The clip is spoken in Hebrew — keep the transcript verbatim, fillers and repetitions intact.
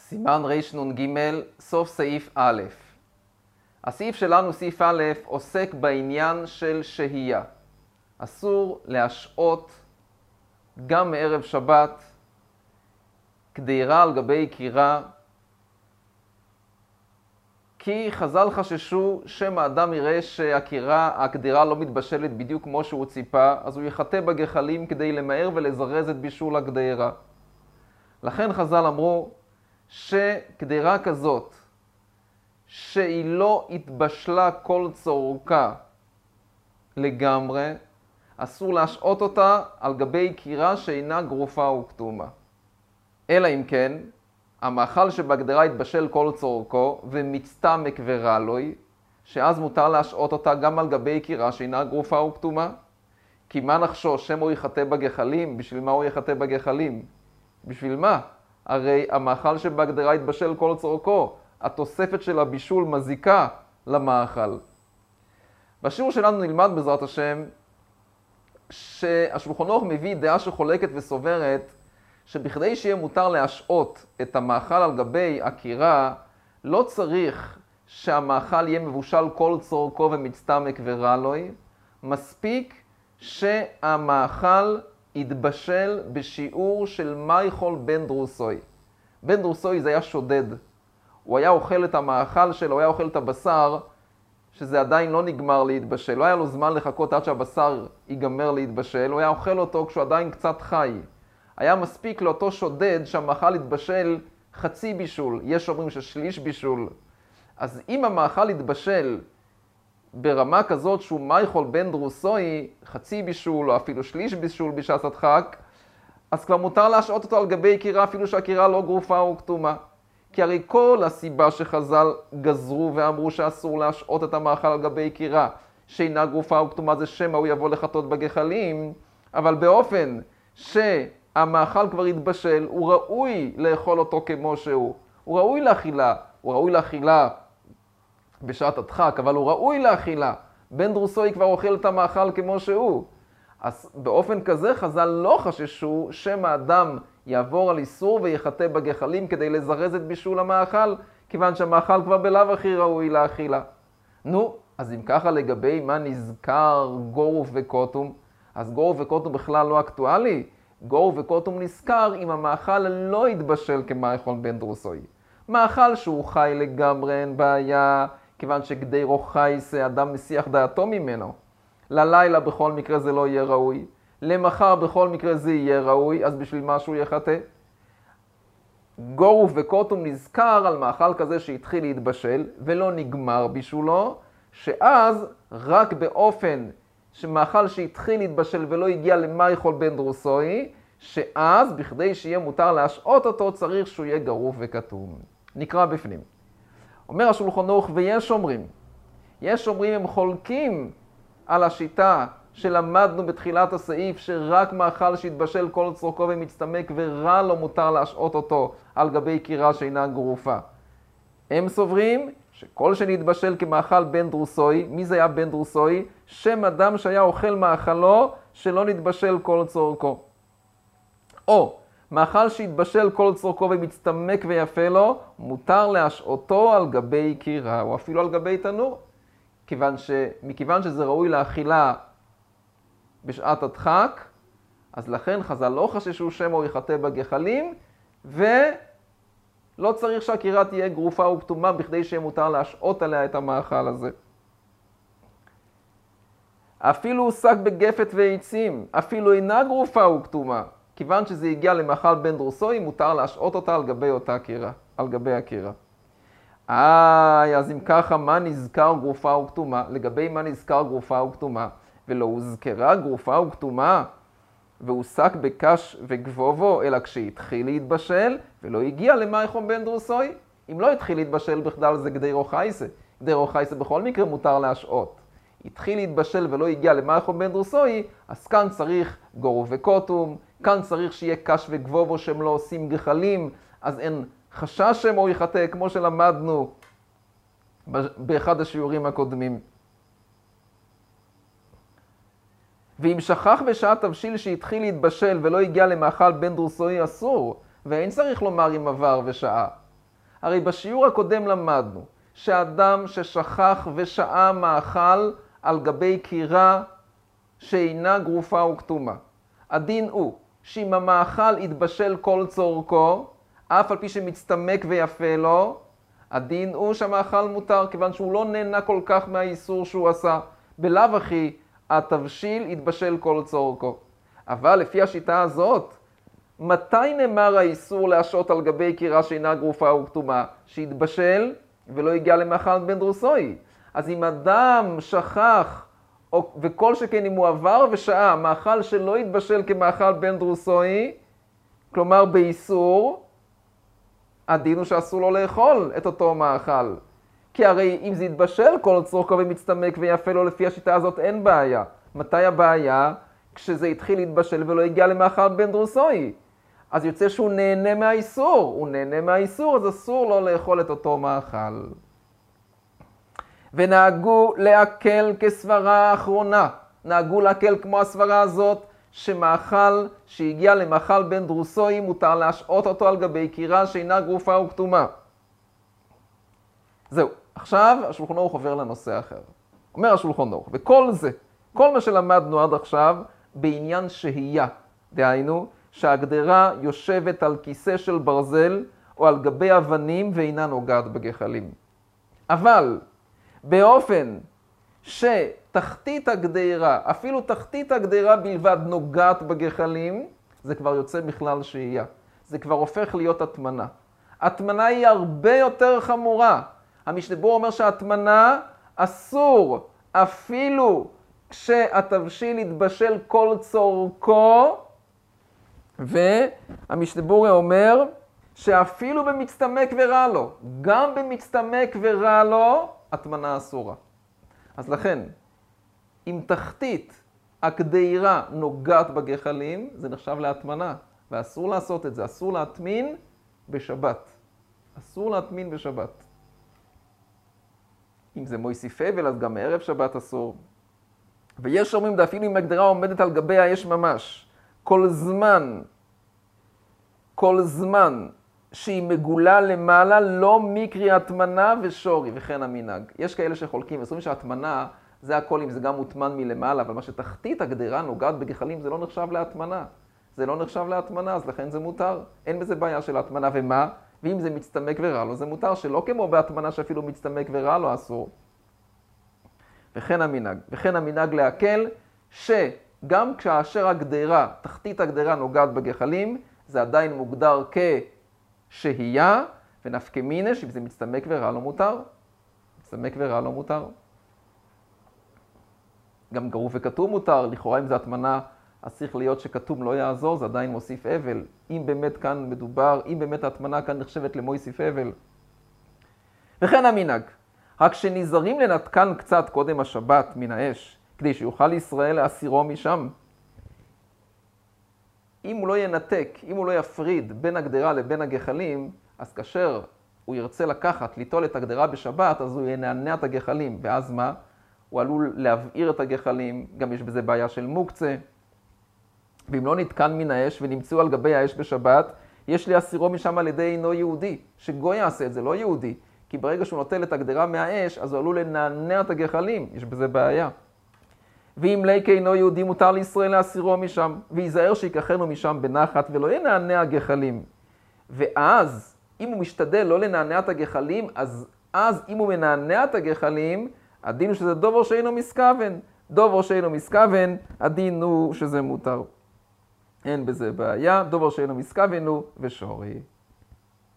סימן רנ"ג, סוף סעיף א'. הסעיף שלנו, סעיף א', עוסק בעניין של שהייה. אסור להשעות גם מערב שבת קדירה על גבי קירה, כי חז"ל חששו שמא האדם יראה שהקירה, הקדירה לא מתבשלת בדיוק כמו שהוא ציפה, אז הוא יחטא בגחלים כדי למהר ולזרז את בישול הקדירה. לכן חז"ל אמרו שקדירה כזאת, שהיא לא התבשלה כל צורכה לגמרי, אסור להשעות אותה על גבי קירה שאינה גרופה וכתומה. אלא אם כן, המאכל שבגדרה התבשל כל צורכו ומצטמק ורע לוי, שאז מותר להשעות אותה גם על גבי קירה שאינה גרופה וכתומה. כי מה נחשוש, שמא הוא יחטא בגחלים? בשביל מה הוא יחטא בגחלים? בשביל מה? הרי המאכל שבגדרה התבשל כל צורכו, התוספת של הבישול מזיקה למאכל. בשיעור שלנו נלמד בעזרת השם שהשולחן ערוך מביא דעה שחולקת וסוברת שבכדי שיהיה מותר להשעות את המאכל על גבי הקירה, לא צריך שהמאכל יהיה מבושל כל צורכו ומצטמק ורע לוי, מספיק שהמאכל יתבשל בשיעור של מייחול בן דרוסוי. בן דרוסוי זה היה שודד. הוא היה אוכל את המאכל שלו, הוא היה אוכל את הבשר, שזה עדיין לא נגמר להתבשל. לא היה לו זמן לחכות עד שהבשר ייגמר להתבשל, הוא היה אוכל אותו כשהוא עדיין קצת חי. היה מספיק לאותו שודד שהמאכל יתבשל חצי בישול, יש אומרים ששליש בישול. אז אם המאכל יתבשל ברמה כזאת שהוא מייחול בן דרוסוי, חצי בישול או אפילו שליש בישול בשעת הדחק, אז כבר מותר להשעות אותו על גבי קירה אפילו שהקירה לא גרופה או כתומה. כי הרי כל הסיבה שחז"ל גזרו ואמרו שאסור להשעות את המאכל על גבי קירה שאינה גרופה או כתומה זה שמא הוא יבוא לחטות בגחלים, אבל באופן שהמאכל כבר יתבשל, הוא ראוי לאכול אותו כמו שהוא. הוא ראוי לאכילה, הוא ראוי לאכילה בשעת הדחק, אבל הוא ראוי לאכילה. בן דרוסוי כבר אוכל את המאכל כמו שהוא. אז באופן כזה חז"ל לא חששו שמא אדם יעבור על איסור ויחטא בגחלים כדי לזרז את בישול המאכל, כיוון שהמאכל כבר בלאו הכי ראוי לאכילה. נו, אז אם ככה לגבי מה נזכר גורוף וקוטום, אז גורוף וקוטום בכלל לא אקטואלי. גורוף וקוטום נזכר אם המאכל לא יתבשל כמאכל בן דרוסוי. מאכל שהוא חי לגמרי אין בעיה, כיוון שגדירו חי זה אדם מסיח דעתו ממנו. ללילה בכל מקרה זה לא יהיה ראוי. למחר בכל מקרה זה יהיה ראוי, אז בשביל מה שהוא יחטא? גורוף וקוטום נזכר על מאכל כזה שהתחיל להתבשל ולא נגמר בישולו, שאז רק באופן שמאכל שהתחיל להתבשל ולא הגיע למייחול בן דרוסוי, שאז בכדי שיהיה מותר להשעות אותו צריך שהוא יהיה גרוף וכתום. נקרא בפנים. אומר השולחן ערוך, ויש אומרים, יש אומרים הם חולקים על השיטה שלמדנו בתחילת הסעיף שרק מאכל שהתבשל כל צורכו ומצטמק ורע לא מותר להשעות אותו על גבי קירה שאינה גרופה. הם סוברים שכל שנתבשל כמאכל בן דרוסוי, מי זה היה בן דרוסוי? שם אדם שהיה אוכל מאכלו שלא נתבשל כל צורכו. או מאכל שהתבשל כל צורכו ומצטמק ויפה לו, מותר להשעותו על גבי קירה או אפילו על גבי תנור. כיוון ש... מכיוון שזה ראוי לאכילה בשעת הדחק, אז לכן חז"ל לא חששו שמא הוא יחטא בגחלים, ולא צריך שהקירה תהיה גרופה וכתומה בכדי שיהיה מותר להשעות עליה את המאכל הזה. אפילו הושג בגפת ועצים, אפילו אינה גרופה וכתומה, כיוון שזה הגיע למאכל בן דרוסוי, מותר להשעות אותה על גבי אותה קירה, על גבי הקירה. איי, אז אם ככה, מה נזכר גרופה וכתומה? לגבי מה נזכר גרופה וכתומה? ולא הוזכרה גרופה וכתומה, והוסק בקש וגבובו, אלא כשהתחיל להתבשל, ולא הגיע למייחול בן דרוסוי. אם לא התחיל להתבשל בכלל זה גדירו חייסה. גדירו חייסה בכל מקרה מותר להשעות. התחיל להתבשל ולא הגיע למייחול בן דרוסוי, אז כאן צריך גורוף וקוטום, כאן צריך שיהיה קש וגבובו שהם לא עושים גחלים, אז אין חשש שמא הוא יחטא, כמו שלמדנו באחד השיעורים הקודמים. ואם שכח בשעת תבשיל שהתחיל להתבשל ולא הגיע למאכל בן דרוסוי אסור, ואין צריך לומר אם עבר ושעה. הרי בשיעור הקודם למדנו שאדם ששכח ושעה מאכל על גבי קירה שאינה גרופה וכתומה. הדין הוא שאם המאכל יתבשל כל צורכו, אף על פי שמצטמק ויפה לו, הדין הוא שהמאכל מותר, כיוון שהוא לא נהנה כל כך מהאיסור שהוא עשה. בלאו הכי, התבשיל יתבשל כל צורכו. אבל לפי השיטה הזאת, מתי נאמר האיסור להשעות על גבי קירה שאינה גרופה וכתומה? שיתבשל ולא הגיע למאכל בן דרוסוי. אז אם אדם שכח, או, וכל שכן אם הוא עבר ושעה, מאכל שלא יתבשל כמאכל בן דרוסוי, כלומר באיסור, הדין הוא שאסור לו לאכול את אותו מאכל. כי הרי אם זה יתבשל כל צורכו ומצטמק ויפה לו, לפי השיטה הזאת אין בעיה. מתי הבעיה? כשזה התחיל להתבשל ולא הגיע למאכל בן דרוסוי. אז יוצא שהוא נהנה מהאיסור. הוא נהנה מהאיסור, אז אסור לו לאכול את אותו מאכל. ונהגו להקל כסברה האחרונה. נהגו להקל כמו הסברה הזאת, שמאכל שהגיע למאכל בן דרוסוי מותר להשעות אותו על גבי קירה שאינה גרופה וכתומה. זהו. עכשיו השולחן ערוך עובר לנושא אחר. אומר השולחן ערוך, וכל זה, כל מה שלמדנו עד עכשיו, בעניין שהייה. דהיינו, שההגדרה יושבת על כיסא של ברזל או על גבי אבנים ואינה נוגעת בגחלים. אבל באופן שתחתית הגדרה, אפילו תחתית הגדרה בלבד נוגעת בגחלים, זה כבר יוצא בכלל שהייה. זה כבר הופך להיות הטמנה. הטמנה היא הרבה יותר חמורה. המשנה ברורה אומר שההטמנה אסור אפילו כשהתבשיל יתבשל כל צורכו, והמשנה ברורה אומר שאפילו במצטמק ורע לו, גם במצטמק ורע לו, הטמנה אסורה. אז לכן, אם תחתית הגדירה נוגעת בגחלים, זה נחשב להטמנה, ואסור לעשות את זה, אסור להטמין בשבת. אסור להטמין בשבת. אם זה מויסיף אבל, אז גם מערב שבת אסור. ויש אומרים, דאפילו אם הגדרה עומדת על גבי האש ממש, כל זמן, כל זמן שהיא מגולה למעלה, לא מקרי הטמנה ושורי, וכן המנהג. יש כאלה שחולקים, וסורים שההטמנה זה הכל אם זה גם מוטמן מלמעלה, אבל מה שתחתית הגדרה נוגעת בגחלים זה לא נחשב להטמנה. זה לא נחשב להטמנה, אז לכן זה מותר. אין בזה בעיה של הטמנה, ומה? ואם זה מצטמק ורע לו, זה מותר, שלא כמו בהטמנה שאפילו מצטמק ורע לו אסור. וכן המנהג. וכן המנהג להקל, שגם כאשר הגדרה, תחתית הגדרה נוגעת בגחלים, זה עדיין מוגדר כשהייה, ונפקא מינה, שאם זה מצטמק ורע לו מותר. מצטמק ורע לו מותר. גם גרוף וכתום מותר, לכאורה אם זה הטמנה, אז צריך להיות שכתום לא יעזור, זה עדיין מוסיף אבל. אם באמת כאן מדובר, אם באמת ההטמנה כאן נחשבת למוסיף אבל. וכן המנהג, רק שנזהרים לנתקן קצת קודם השבת מן האש, כדי שיוכל ישראל להסירו משם. אם הוא לא ינתק, אם הוא לא יפריד בין הגדרה לבין הגחלים, אז כאשר הוא ירצה לקחת, ליטול את הגדרה בשבת, אז הוא ינענע את הגחלים. ואז מה? הוא עלול להבעיר את הגחלים, גם יש בזה בעיה של מוקצה. ואם לא נתקן מן האש ונמצאו על גבי האש בשבת, יש להסירו משם על ידי אינו יהודי. שגוי יעשה את זה, לא יהודי. כי ברגע שהוא נוטל את הגדרה מהאש, אז הוא עלול לנענע את הגחלים. יש בזה בעיה. ואם ליקה אינו יהודי, מותר לישראל להסירו משם, ויזהר שיקחנו משם בנחת ולא ינענע הגחלים. ואז, אם הוא משתדל לא לנענע את הגחלים, אז, אז אם הוא מנענע את הגחלים, הדין הוא שזה דובר שאינו מסכוון. דובר שאינו מסכוון, הדין הוא שזה מותר. אין בזה בעיה, דובר שאינו מסכוון הוא ושורי.